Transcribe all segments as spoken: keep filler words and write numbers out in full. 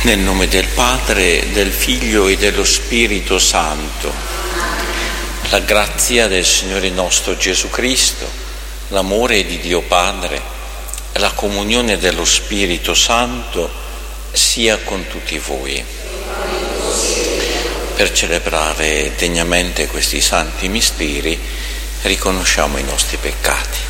Nel nome del Padre, del Figlio e dello Spirito Santo. La grazia del Signore nostro Gesù Cristo, l'amore di Dio Padre e la comunione dello Spirito Santo sia con tutti voi. Per celebrare degnamente questi santi misteri, riconosciamo i nostri peccati.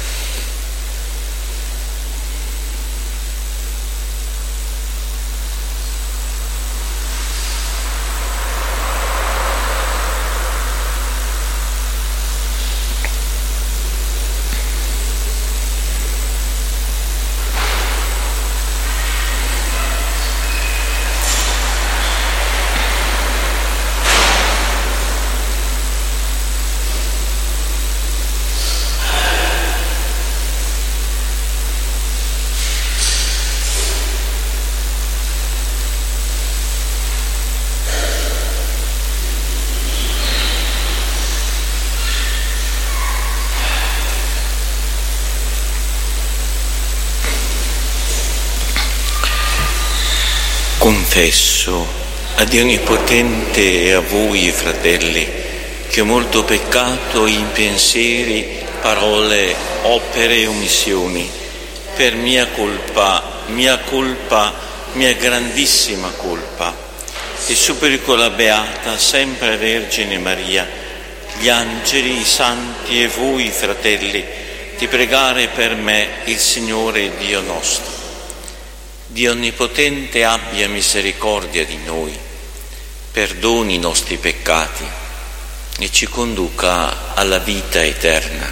Confesso a Dio Onnipotente e a voi, fratelli, che ho molto peccato in pensieri, parole, opere e omissioni, per mia colpa, mia colpa, mia grandissima colpa. E supplico la Beata, sempre Vergine Maria, gli angeli, i santi e voi, fratelli, di pregare per me il Signore Dio nostro. Dio Onnipotente abbia misericordia di noi, perdoni i nostri peccati e ci conduca alla vita eterna.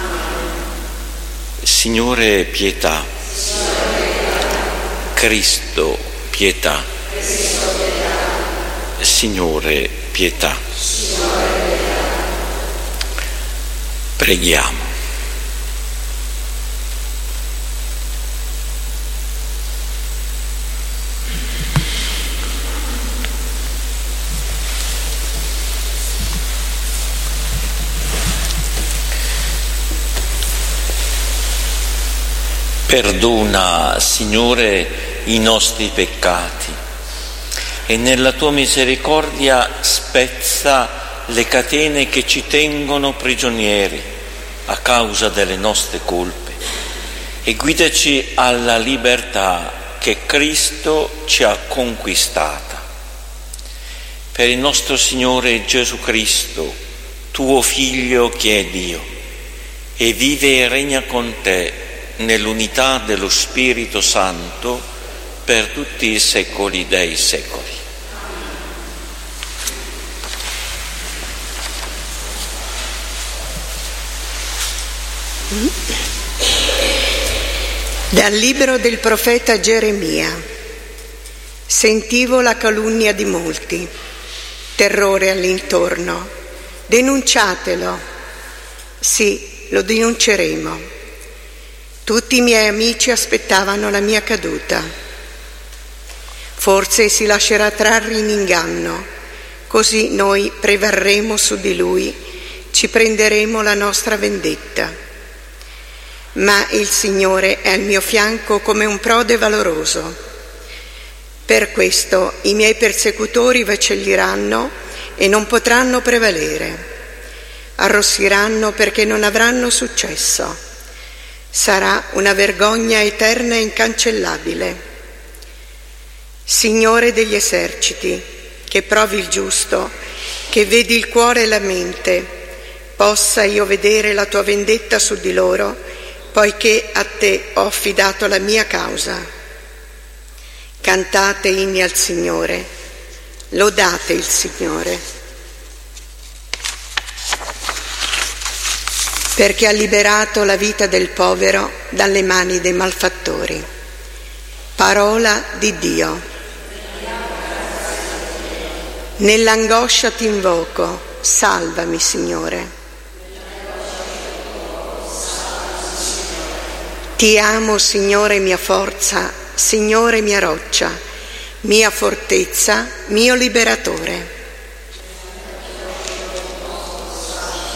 Signore, pietà. Cristo, pietà. Signore, pietà. Preghiamo. Perdona, Signore, i nostri peccati e nella Tua misericordia spezza le catene che ci tengono prigionieri a causa delle nostre colpe e guidaci alla libertà che Cristo ci ha conquistata. Per il nostro Signore Gesù Cristo, Tuo Figlio che è Dio e vive e regna con Te nell'unità dello Spirito Santo per tutti i secoli dei secoli. Dal libro del profeta Geremia. Sentivo la calunnia di molti, terrore all'intorno. Denunciatelo. Sì, lo denunceremo. Tutti i miei amici aspettavano la mia caduta. Forse si lascerà trarre in inganno, così noi prevarremo su di lui, ci prenderemo la nostra vendetta. Ma il Signore è al mio fianco come un prode valoroso. Per questo i miei persecutori vacilliranno e non potranno prevalere. Arrossiranno perché non avranno successo. Sarà una vergogna eterna e incancellabile. Signore degli eserciti, che provi il giusto, che vedi il cuore e la mente, possa io vedere la tua vendetta su di loro, poiché a te ho affidato la mia causa. Cantate inni al Signore, lodate il Signore. Perché ha liberato la vita del povero dalle mani dei malfattori. Parola di Dio. Nell'angoscia ti invoco, salvami, Signore. Ti amo, Signore, mia forza, Signore, mia roccia, mia fortezza, mio liberatore.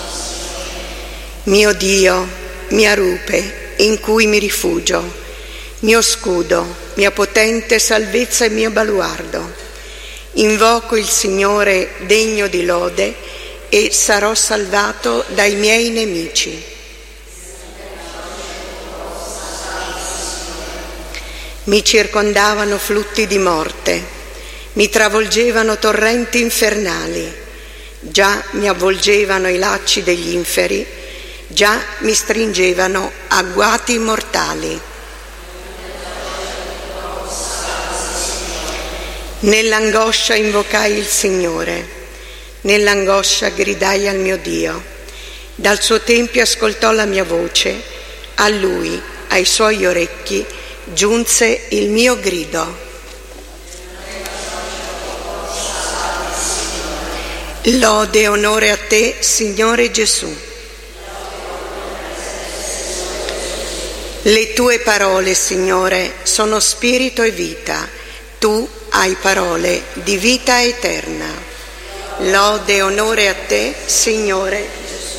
Mio Dio, mia rupe, in cui mi rifugio, mio scudo, mia potente salvezza e mio baluardo. Invoco il Signore degno di lode e sarò salvato dai miei nemici. Mi circondavano flutti di morte, mi travolgevano torrenti infernali, già mi avvolgevano i lacci degli inferi, già mi stringevano agguati mortali. Nell'angoscia invocai il Signore, nell'angoscia gridai al mio Dio. Dal suo tempio ascoltò la mia voce, a Lui, ai suoi orecchi, giunse il mio grido. Lode e onore a te, Signore Gesù. Le tue parole, Signore, sono spirito e vita. Tu hai parole di vita eterna. Lode e onore a te, Signore Gesù.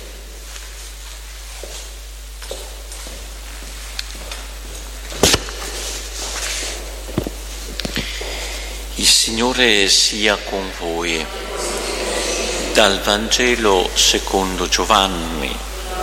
Il Signore sia con voi. Dal Vangelo secondo Giovanni.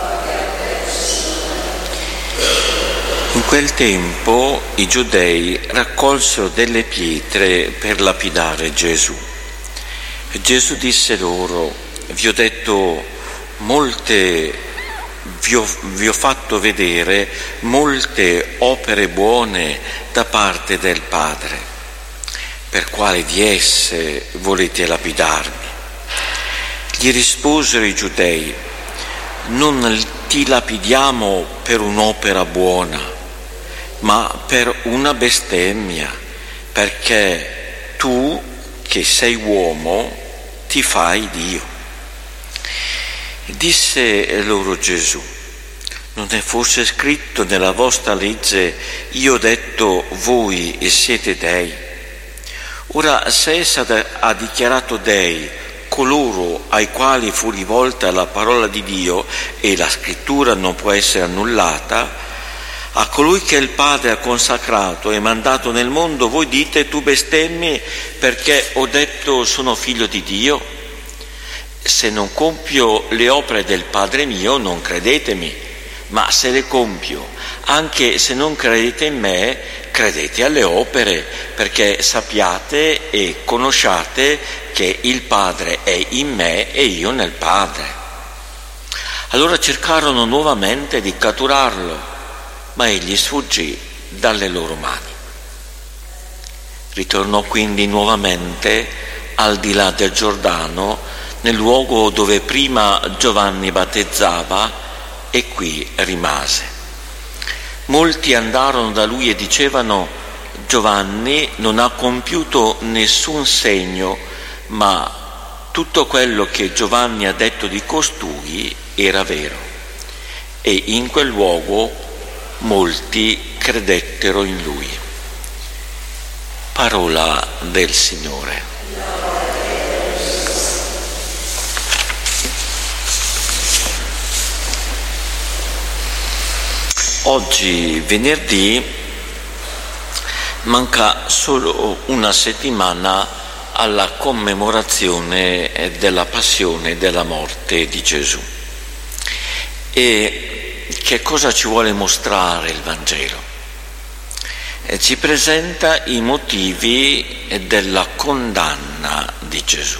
In quel tempo i giudei raccolsero delle pietre per lapidare Gesù. Gesù disse loro: vi ho detto molte, vi ho, vi ho fatto vedere molte opere buone da parte del Padre. Per quale di esse volete lapidarmi? Gli risposero i giudei: non ti lapidiamo per un'opera buona, ma per una bestemmia, perché tu, che sei uomo, ti fai Dio. Disse loro Gesù: non è forse scritto nella vostra legge, io ho detto voi siete dei? Ora, se essa ha dichiarato dei coloro ai quali fu rivolta la parola di Dio, e la scrittura non può essere annullata, a colui che il Padre ha consacrato e mandato nel mondo, voi dite: tu bestemmi, perché ho detto sono figlio di Dio? Se non compio le opere del Padre mio, non credetemi, ma se le compio, anche se non credete in me, credete alle opere, perché sappiate e conosciate che il Padre è in me e io nel Padre. Allora cercarono nuovamente di catturarlo, ma egli sfuggì dalle loro mani. Ritornò quindi nuovamente al di là del Giordano, nel luogo dove prima Giovanni battezzava, e qui rimase. Molti andarono da lui e dicevano: Giovanni non ha compiuto nessun segno, ma tutto quello che Giovanni ha detto di costui era vero. E in quel luogo molti credettero in lui. Parola del Signore. Oggi, venerdì, manca solo una settimana alla commemorazione della passione e della morte di Gesù. E che cosa ci vuole mostrare il Vangelo? Eh, ci presenta i motivi della condanna di Gesù.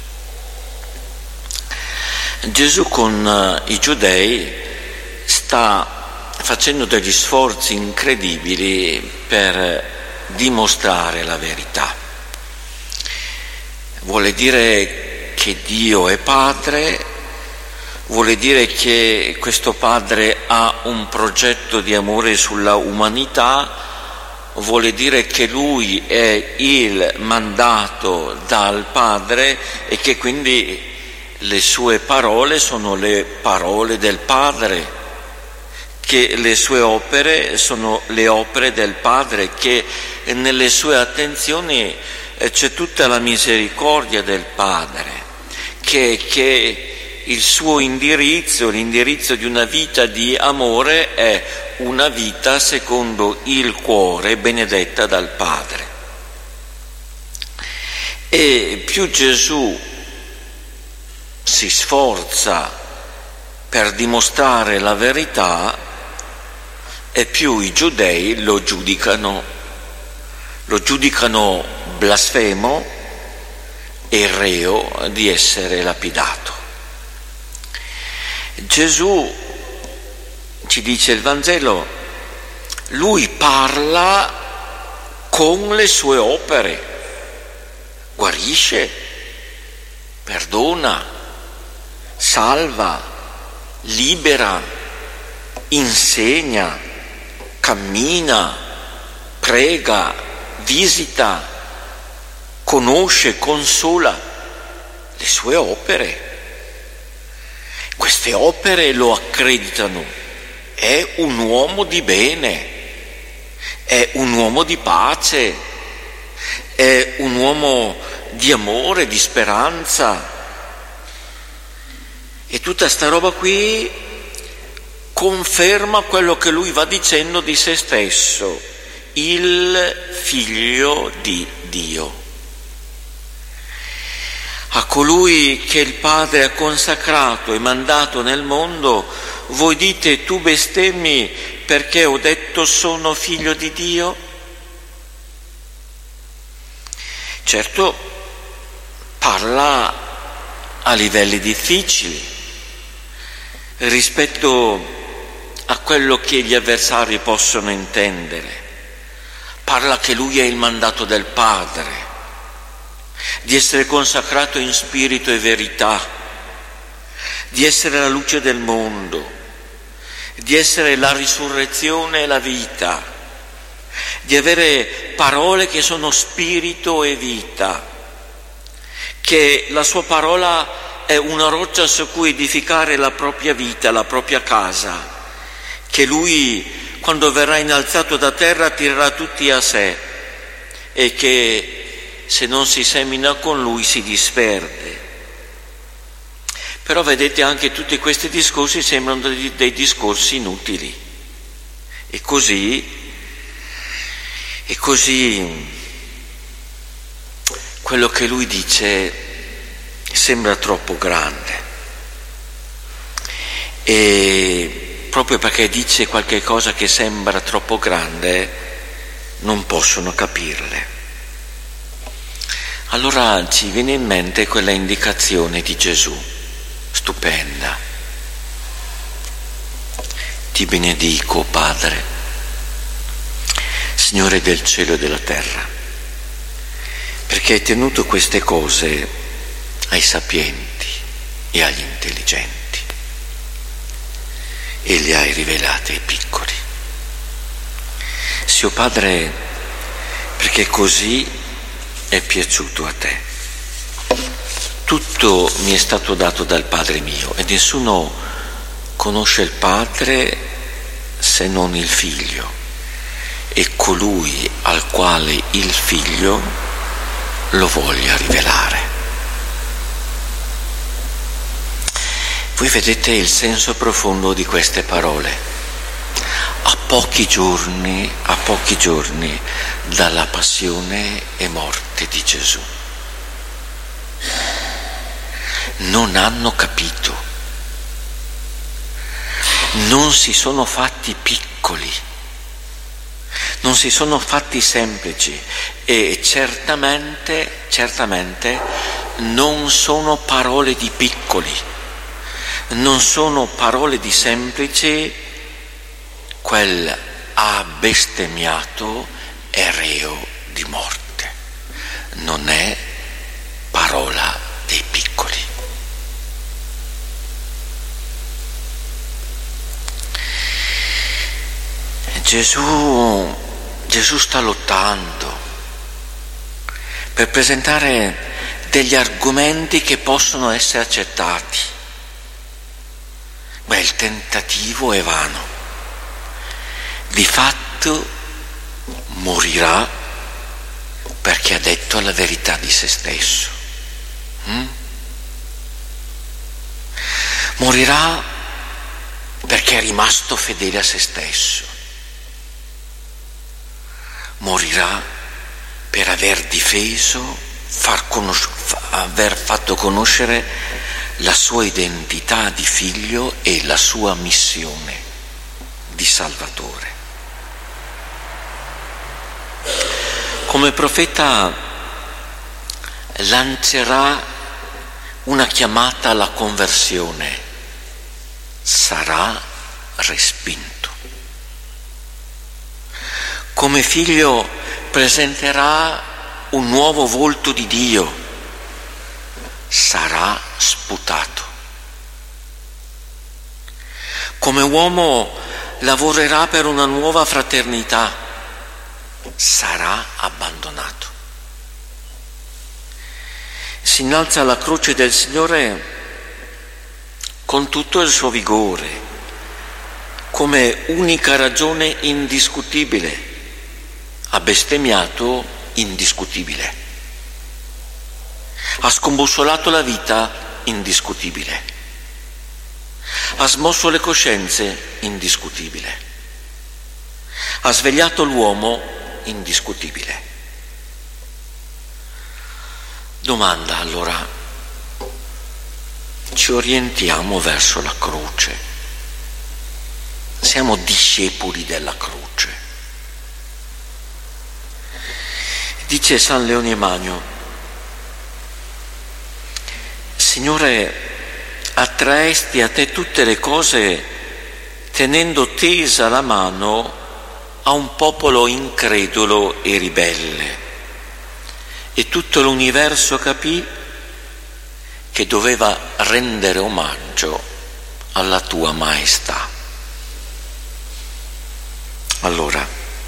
Gesù con i giudei sta facendo degli sforzi incredibili per dimostrare la verità. Vuole dire che Dio è Padre, vuole dire che questo Padre ha un progetto di amore sulla umanità, vuole dire che Lui è il mandato dal Padre e che quindi le sue parole sono le parole del Padre, che le sue opere sono le opere del Padre, che nelle sue attenzioni c'è tutta la misericordia del Padre, che, che il suo indirizzo, l'indirizzo di una vita di amore è una vita secondo il cuore benedetta dal Padre. E più Gesù si sforza per dimostrare la verità e più i giudei lo giudicano, lo giudicano blasfemo e reo di essere lapidato. Gesù, ci dice il Vangelo, lui parla con le sue opere, guarisce, perdona, salva, libera, insegna, cammina, prega, visita, conosce, consola, le sue opere. Queste opere lo accreditano, è un uomo di bene, è un uomo di pace, è un uomo di amore, di speranza. E tutta sta roba qui conferma quello che lui va dicendo di se stesso, il figlio di Dio. A colui che il Padre ha consacrato e mandato nel mondo, voi dite: tu bestemmi perché ho detto sono figlio di Dio? Certo, parla a livelli difficili rispetto a quello che gli avversari possono intendere. Parla che lui è il mandato del Padre, di essere consacrato in spirito e verità, di essere la luce del mondo, di essere la risurrezione e la vita, di avere parole che sono spirito e vita, che la sua parola è una roccia su cui edificare la propria vita, la propria casa, che lui, quando verrà innalzato da terra, tirerà tutti a sé e che se non si semina con lui si disperde. Però vedete, anche tutti questi discorsi sembrano dei, dei discorsi inutili. E così, e così quello che lui dice sembra troppo grande. E proprio perché dice qualche cosa che sembra troppo grande, non possono capirle. Allora ci viene in mente quella indicazione di Gesù, stupenda. Ti benedico, Padre, Signore del cielo e della terra, perché hai tenuto queste cose ai sapienti e agli intelligenti e le hai rivelate ai piccoli. Sia Padre, perché così è piaciuto a te. Tutto mi è stato dato dal Padre mio e nessuno conosce il Padre se non il Figlio e colui al quale il Figlio lo voglia rivelare. Voi vedete il senso profondo di queste parole. A pochi giorni, a pochi giorni dalla passione e morte di Gesù. Non hanno capito, non si sono fatti piccoli, non si sono fatti semplici e certamente, certamente non sono parole di piccoli, non sono parole di semplici. Quel ha bestemmiato è reo di morte, non è parola dei piccoli. Gesù, Gesù sta lottando per presentare degli argomenti che possono essere accettati. Beh, il tentativo è vano. Di fatto morirà perché ha detto la verità di se stesso. Mm? Morirà perché è rimasto fedele a se stesso. Morirà per aver difeso, far conos- aver fatto conoscere la sua identità di figlio e la sua missione di Salvatore. Come profeta lancerà una chiamata alla conversione, sarà respinto. Come figlio presenterà un nuovo volto di Dio, sarà sputato. Come uomo lavorerà per una nuova fraternità, sarà abbandonato. Si innalza alla croce del Signore con tutto il suo vigore, come unica ragione indiscutibile, ha bestemmiato indiscutibile, ha scombussolato la vita indiscutibile, ha smosso le coscienze indiscutibile, ha svegliato l'uomo indiscutibile. Domanda allora, ci orientiamo verso la croce? Siamo discepoli della croce. Dice San Leone Magno: Signore, attraesti a te tutte le cose tenendo tesa la mano a un popolo incredulo e ribelle, e tutto l'universo capì che doveva rendere omaggio alla tua maestà. Allora,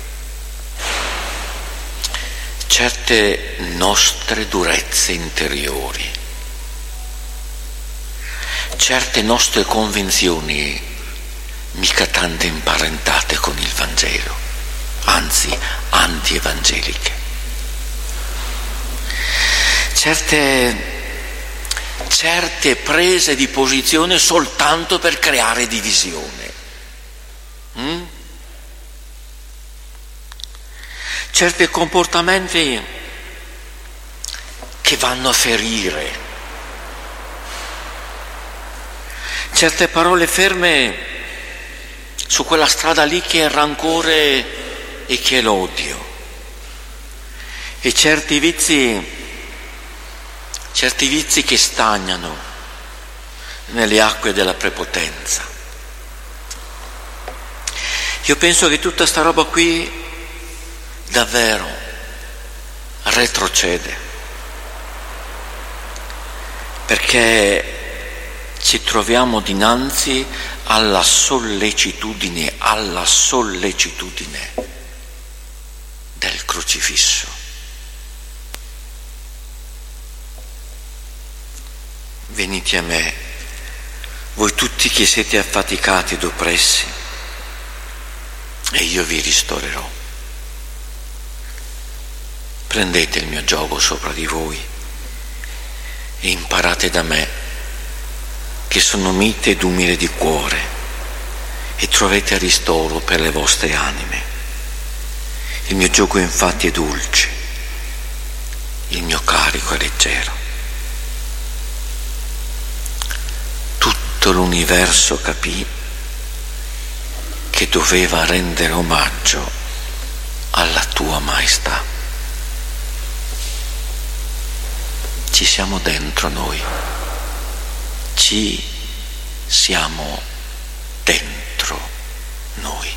certe nostre durezze interiori, certe nostre convinzioni mica tanto imparentate con il Vangelo, anzi anti-evangeliche, certe certe prese di posizione soltanto per creare divisione, mm? certi comportamenti che vanno a ferire, certe parole ferme su quella strada lì che è il rancore e che è l'odio, e certi vizi certi vizi che stagnano nelle acque della prepotenza. Io penso che tutta sta roba qui davvero retrocede, perché ci troviamo dinanzi alla sollecitudine, alla sollecitudine del crocifisso. Venite a me, voi tutti che siete affaticati ed oppressi, e io vi ristorerò. Prendete il mio giogo sopra di voi e imparate da me, che sono mite ed umile di cuore, e trovate ristoro per le vostre anime. Il mio giogo infatti è dolce, il mio carico è leggero. Tutto l'universo capì che doveva rendere omaggio alla tua maestà. Ci siamo dentro noi, ci siamo dentro noi.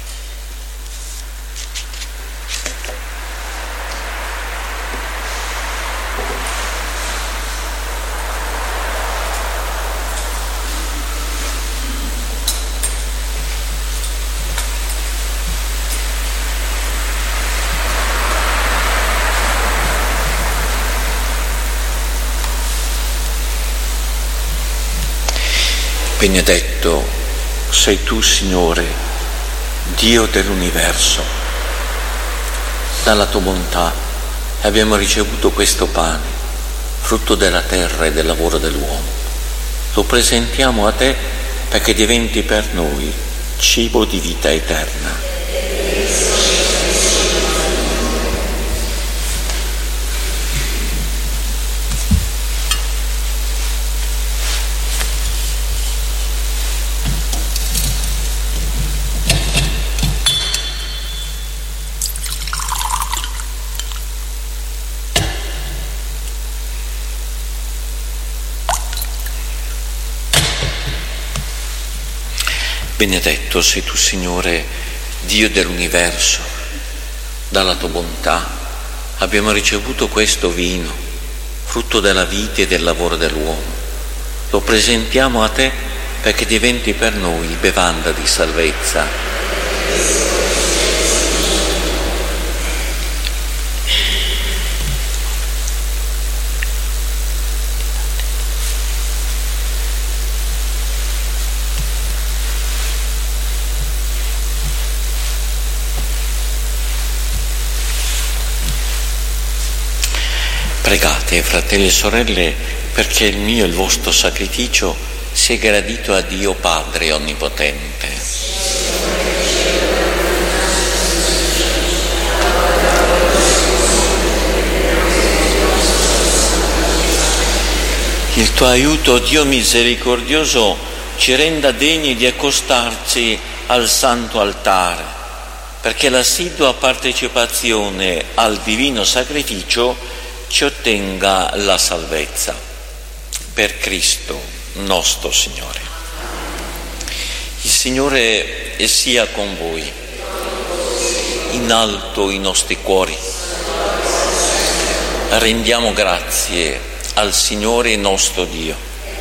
Benedetto sei tu, Signore, Dio dell'universo. Dalla tua bontà abbiamo ricevuto questo pane, frutto della terra e del lavoro dell'uomo. Lo presentiamo a te perché diventi per noi cibo di vita eterna. Benedetto sei tu, Signore, Dio dell'universo. Dalla tua bontà abbiamo ricevuto questo vino, frutto della vita e del lavoro dell'uomo. Lo presentiamo a te perché diventi per noi bevanda di salvezza. Pregate, fratelli e sorelle, perché il mio e il vostro sacrificio sia gradito a Dio Padre Onnipotente. Il tuo aiuto, Dio misericordioso, ci renda degni di accostarci al santo altare, perché l'assidua partecipazione al divino sacrificio ci ottenga la salvezza. Per Cristo nostro Signore. Il Signore sia con voi. In alto i nostri cuori. Rendiamo grazie al Signore nostro Dio.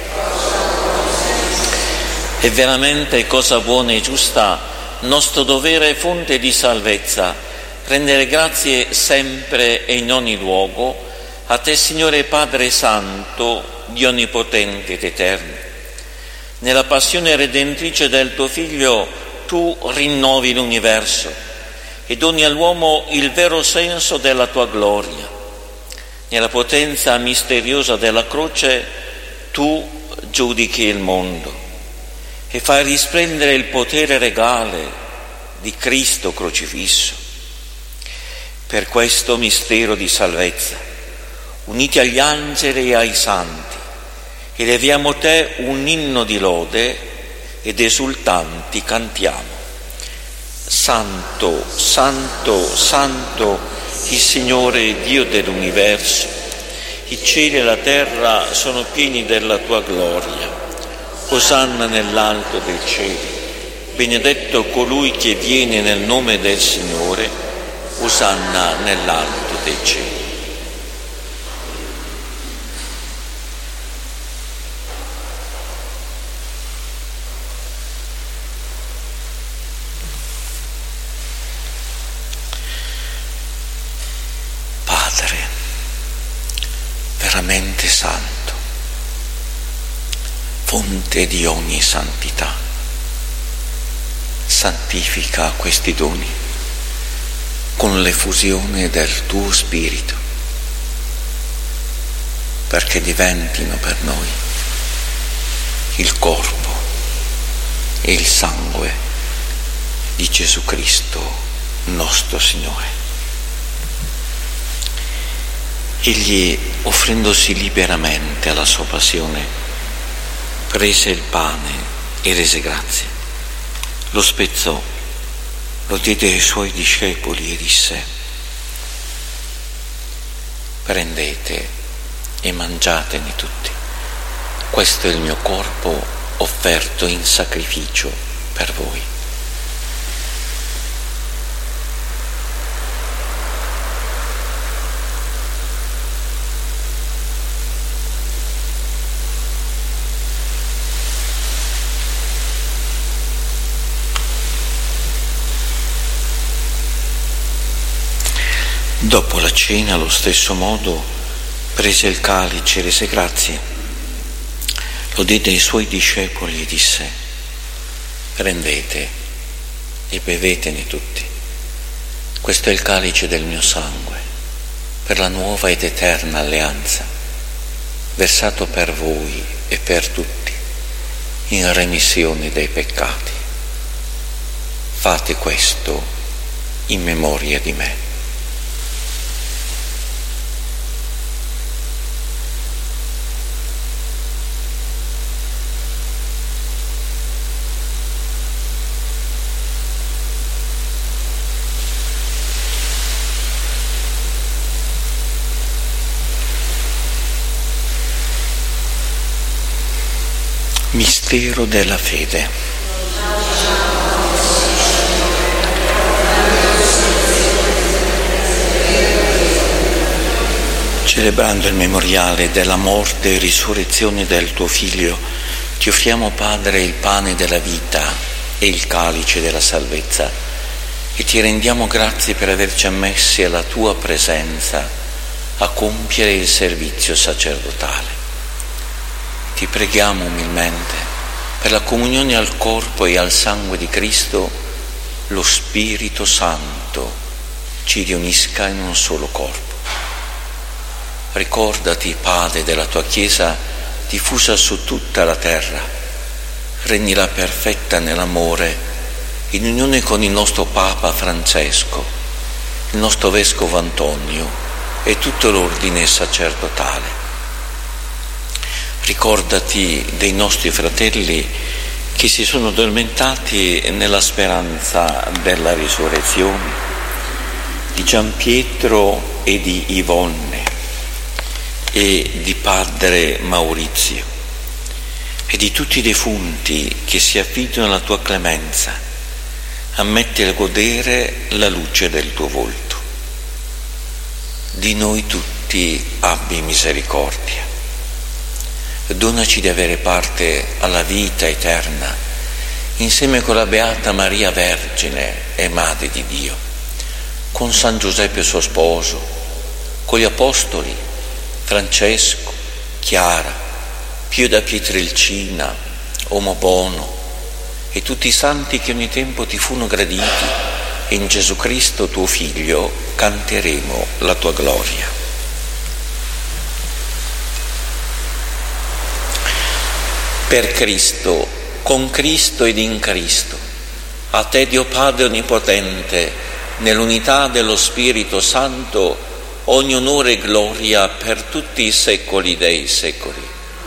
È veramente cosa buona e giusta, nostro dovere e fonte di salvezza, rendere grazie sempre e in ogni luogo a te, Signore Padre Santo, Dio Onnipotente ed Eterno. Nella passione redentrice del tuo Figlio tu rinnovi l'universo e doni all'uomo il vero senso della tua gloria. Nella potenza misteriosa della croce tu giudichi il mondo e fai risplendere il potere regale di Cristo crocifisso. Per questo mistero di salvezza, uniti agli angeli e ai santi, eleviamo te un inno di lode ed esultanti cantiamo. Santo, santo, santo, il Signore Dio dell'universo, i cieli e la terra sono pieni della tua gloria. Osanna nell'alto dei cieli, benedetto colui che viene nel nome del Signore, osanna nell'alto dei cieli. Veramente santo, fonte di ogni santità, santifica questi doni con l'effusione del tuo Spirito, perché diventino per noi il corpo e il sangue di Gesù Cristo nostro Signore. Egli, offrendosi liberamente alla sua passione, prese il pane e rese grazie, lo spezzò, lo diede ai suoi discepoli e disse: prendete e mangiatene tutti, questo è il mio corpo offerto in sacrificio per voi. Dopo la cena, allo stesso modo, prese il calice e rese grazie, lo diede ai suoi discepoli e disse: prendete e bevetene tutti, questo è il calice del mio sangue, per la nuova ed eterna alleanza, versato per voi e per tutti in remissione dei peccati. Fate questo in memoria di me. Mistero della fede. Celebrando il memoriale della morte e risurrezione del tuo Figlio, ti offriamo, Padre, il pane della vita e il calice della salvezza e ti rendiamo grazie per averci ammessi alla tua presenza a compiere il servizio sacerdotale. Ti preghiamo umilmente per la comunione al corpo e al sangue di Cristo, lo Spirito Santo ci riunisca in un solo corpo. Ricordati, Padre, della tua Chiesa diffusa su tutta la terra, rendila perfetta nell'amore, in unione con il nostro Papa Francesco, il nostro Vescovo Antonio e tutto l'ordine sacerdotale. Ricordati dei nostri fratelli che si sono addormentati nella speranza della risurrezione, di Giampietro e di Ivonne e di Padre Maurizio e di tutti i defunti che si affidano alla tua clemenza. Ammetti a godere la luce del tuo volto. Di noi tutti abbi misericordia. Donaci di avere parte alla vita eterna, insieme con la Beata Maria Vergine e Madre di Dio, con San Giuseppe suo sposo, con gli Apostoli, Francesco, Chiara, Pio da Pietrelcina, Uomo Bono e tutti i santi che ogni tempo ti furono graditi, e in Gesù Cristo tuo Figlio canteremo la tua gloria. Per Cristo, con Cristo ed in Cristo, a te Dio Padre Onnipotente, nell'unità dello Spirito Santo, ogni onore e gloria per tutti i secoli dei secoli.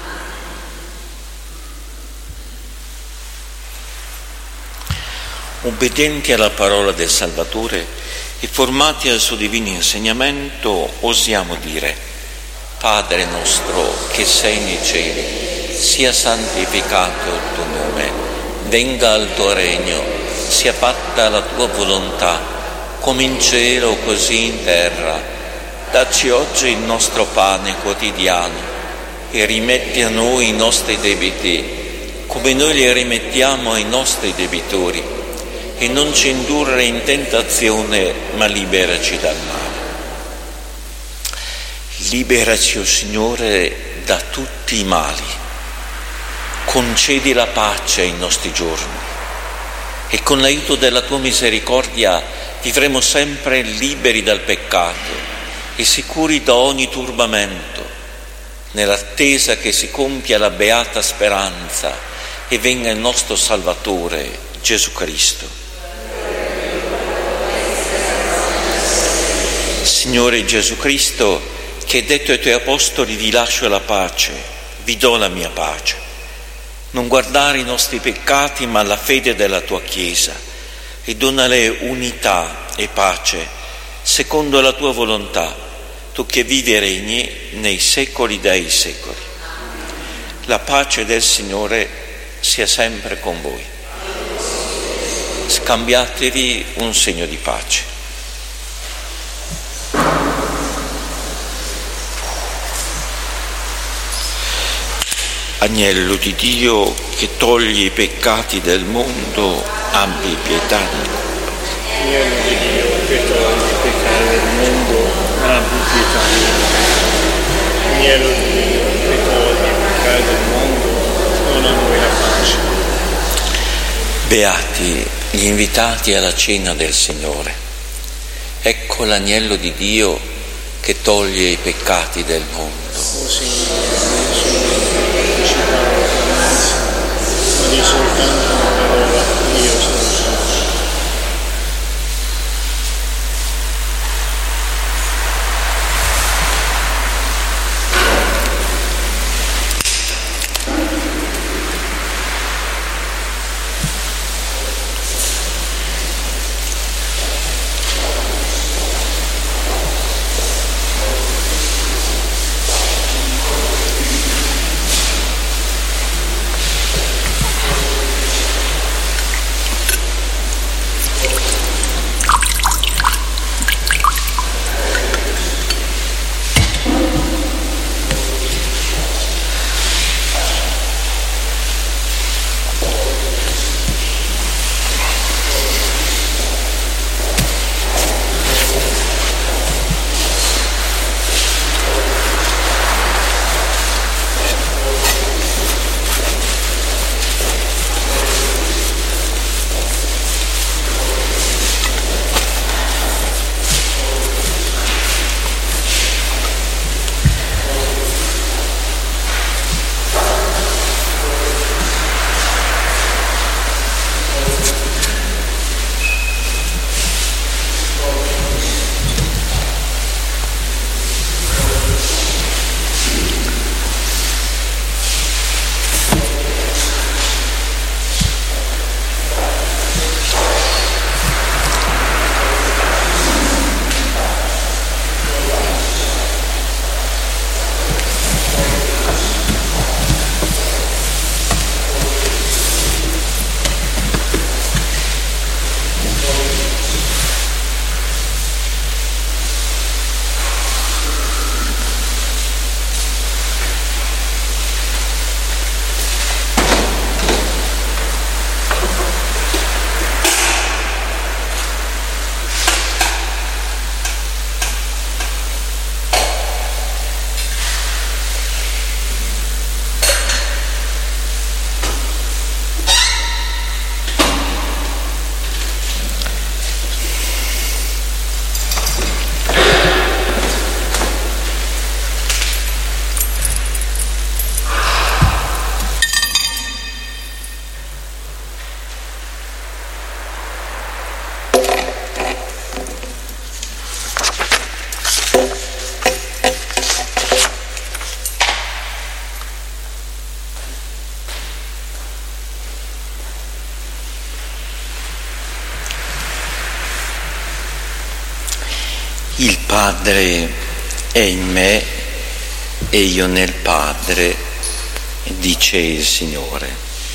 Obbedienti alla parola del Salvatore e formati al suo divino insegnamento, osiamo dire: Padre nostro che sei nei cieli, sia santificato il tuo nome, venga il tuo regno, sia fatta la tua volontà, come in cielo così in terra. Dacci oggi il nostro pane quotidiano e rimetti a noi i nostri debiti, come noi li rimettiamo ai nostri debitori, e non ci indurre in tentazione, ma liberaci dal male. Liberaci, o Signore, da tutti i mali. Concedi la pace ai nostri giorni e con l'aiuto della tua misericordia vivremo sempre liberi dal peccato e sicuri da ogni turbamento, nell'attesa che si compia la beata speranza e venga il nostro Salvatore, Gesù Cristo. Signore Gesù Cristo, che hai detto ai tuoi apostoli: vi lascio la pace, vi do la mia pace. Non guardare i nostri peccati, ma la fede della tua Chiesa, e donale unità e pace, secondo la tua volontà, tu che vivi e regni nei secoli dei secoli. La pace del Signore sia sempre con voi. Scambiatevi un segno di pace. Agnello di Dio che togli i peccati del mondo, abbi pietà. Agnello di Dio che togli i peccati del mondo, abbi pietà. Agnello di Dio che togli i peccati del mondo, dona a noi la pace. Beati gli invitati alla cena del Signore. Ecco l'agnello di Dio che toglie i peccati del mondo. O Signore, Il Padre è in me e io nel Padre, dice il Signore.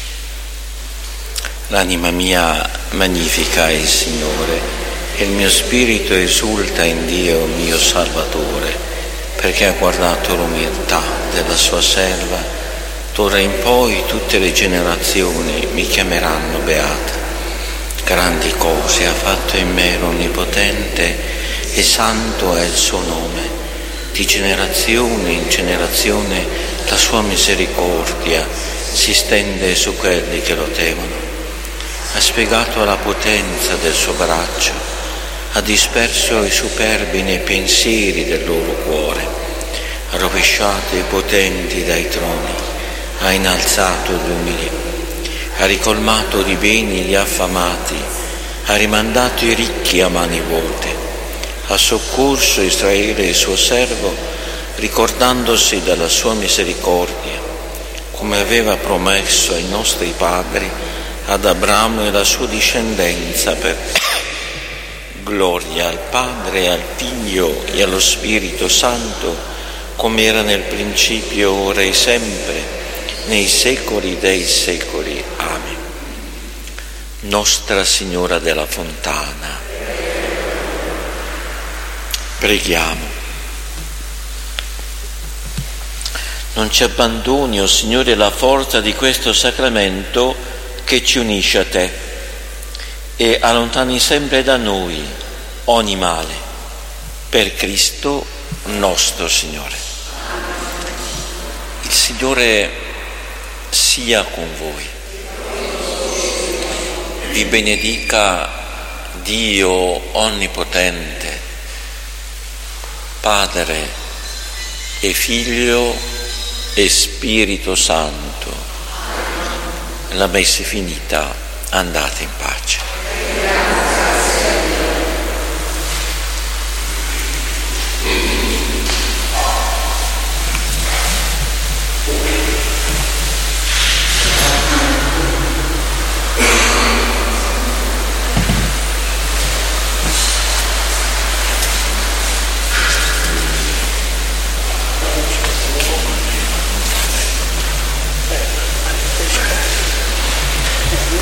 L'anima mia magnifica il Signore e il mio spirito esulta in Dio mio Salvatore, perché ha guardato l'umiltà della sua serva. D'ora in poi tutte le generazioni mi chiameranno beata. Grandi cose ha fatto in me l'Onnipotente e santo è il suo nome. Di generazione in generazione la sua misericordia si stende su quelli che lo temono. Ha spiegato la potenza del suo braccio, ha disperso i superbi nei pensieri del loro cuore, ha rovesciato i potenti dai troni, ha innalzato gli umili, ha ricolmato di beni gli affamati, ha rimandato i ricchi a mani vuote, ha soccorso Israele il suo servo, ricordandosi della sua misericordia, come aveva promesso ai nostri padri, ad Abramo e la sua discendenza, per gloria al Padre, al Figlio e allo Spirito Santo, come era nel principio, ora e sempre, nei secoli dei secoli. Amen. Nostra Signora della Fontana, preghiamo. Non ci abbandoni, o Signore, la forza di questo sacramento che ci unisce a Te e allontani sempre da noi ogni male, per Cristo nostro Signore. Il Signore sia con voi. Vi benedica Dio Onnipotente, Padre e Figlio e Spirito Santo. La messa è finita, andate in pace.